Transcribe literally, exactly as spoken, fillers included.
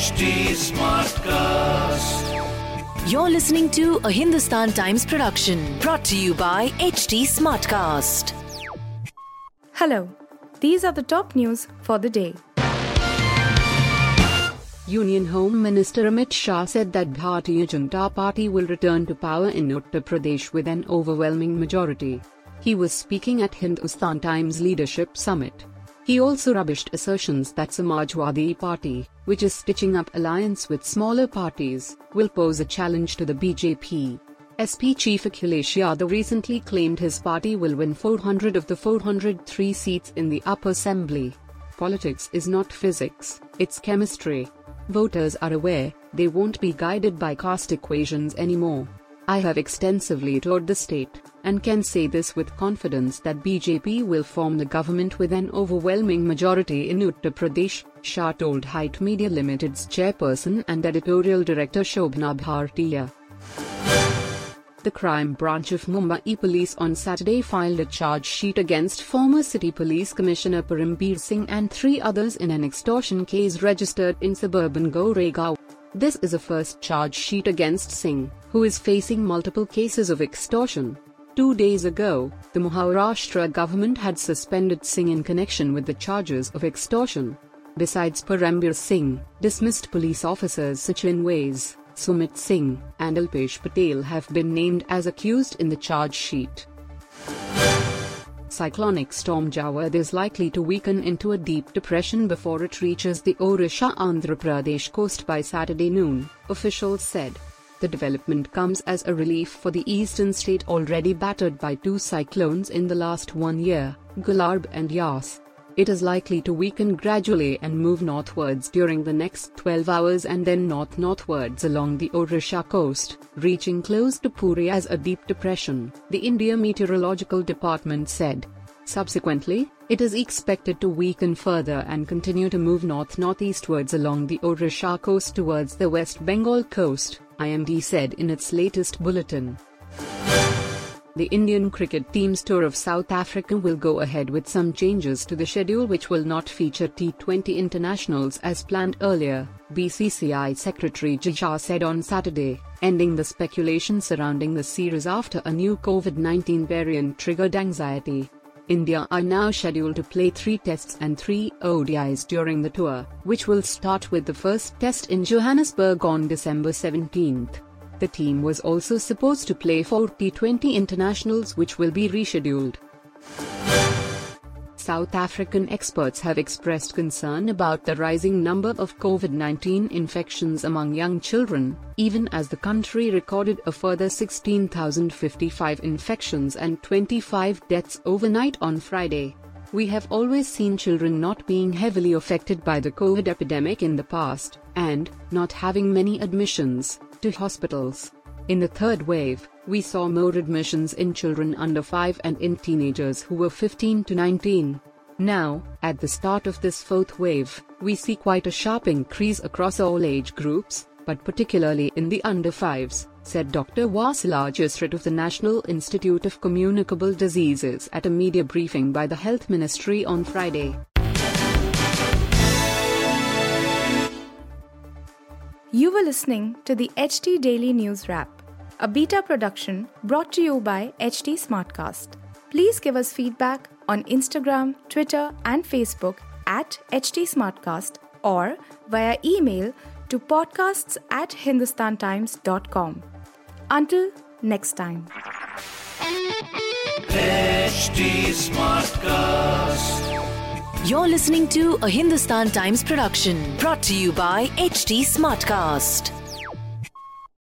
H T Smartcast. You're listening to a Hindustan Times production brought to you by H T Smartcast. Hello, these are the top news for the day. Union Home Minister Amit Shah said that Bharatiya Janata Party will return to power in Uttar Pradesh with an overwhelming majority. He was speaking at Hindustan Times Leadership Summit. He also rubbished assertions that Samajwadi Party, which is stitching up alliance with smaller parties, will pose a challenge to the B J P. S P Chief Akhilesh Yadav recently claimed his party will win four hundred of the four hundred three seats in the upper assembly. Politics is not physics, it's chemistry. Voters are aware they won't be guided by caste equations anymore. I have extensively toured the state, and can say this with confidence that B J P will form the government with an overwhelming majority in Uttar Pradesh, Shah told Height Media Limited's chairperson and editorial director Shobhana Bhartiya. The crime branch of Mumbai Police on Saturday filed a charge sheet against former City Police Commissioner Parambir Singh and three others in an extortion case registered in suburban Goregaon. This is a first charge sheet against Singh, who is facing multiple cases of extortion. Two days ago, the Maharashtra government had suspended Singh in connection with the charges of extortion. Besides Parambir Singh, dismissed police officers Sachin Vaz, Sumit Singh, and Alpesh Patel have been named as accused in the charge sheet. Cyclonic storm Jawad is likely to weaken into a deep depression before it reaches the Odisha-Andhra Pradesh coast by Saturday noon, officials said. The development comes as a relief for the eastern state already battered by two cyclones in the last one year, Gulab and Yas. It is likely to weaken gradually and move northwards during the next twelve hours and then north-northwards along the Odisha coast, reaching close to Puri as a deep depression, the India Meteorological Department said. Subsequently, it is expected to weaken further and continue to move north-northeastwards along the Odisha coast towards the West Bengal coast, I M D said in its latest bulletin. The Indian cricket team's tour of South Africa will go ahead with some changes to the schedule which will not feature T twenty internationals as planned earlier, B C C I Secretary Jay Shah said on Saturday, ending the speculation surrounding the series after a new COVID nineteen variant triggered anxiety. India are now scheduled to play three tests and three O D Is during the tour, which will start with the first test in Johannesburg on December seventeenth. The team was also supposed to play four T twenty internationals which will be rescheduled. South African experts have expressed concern about the rising number of COVID nineteen infections among young children, even as the country recorded a further sixteen thousand fifty-five infections and twenty-five deaths overnight on Friday. We have always seen children not being heavily affected by the COVID epidemic in the past, and not having many admissions to hospitals. In the third wave, we saw more admissions in children under five and in teenagers who were fifteen to nineteen. Now, at the start of this fourth wave, we see quite a sharp increase across all age groups, but particularly in the under fives, said Doctor Vasila Jasrat of the National Institute of Communicable Diseases at a media briefing by the Health Ministry on Friday. You were listening to the H T Daily News Wrap, a beta production brought to you by H T Smartcast. Please give us feedback on Instagram, Twitter and Facebook at H T Smartcast or via email to podcasts at hindustantimes dot com. Until next time. H T Smartcast. You're listening to a Hindustan Times production brought to you by H T Smartcast.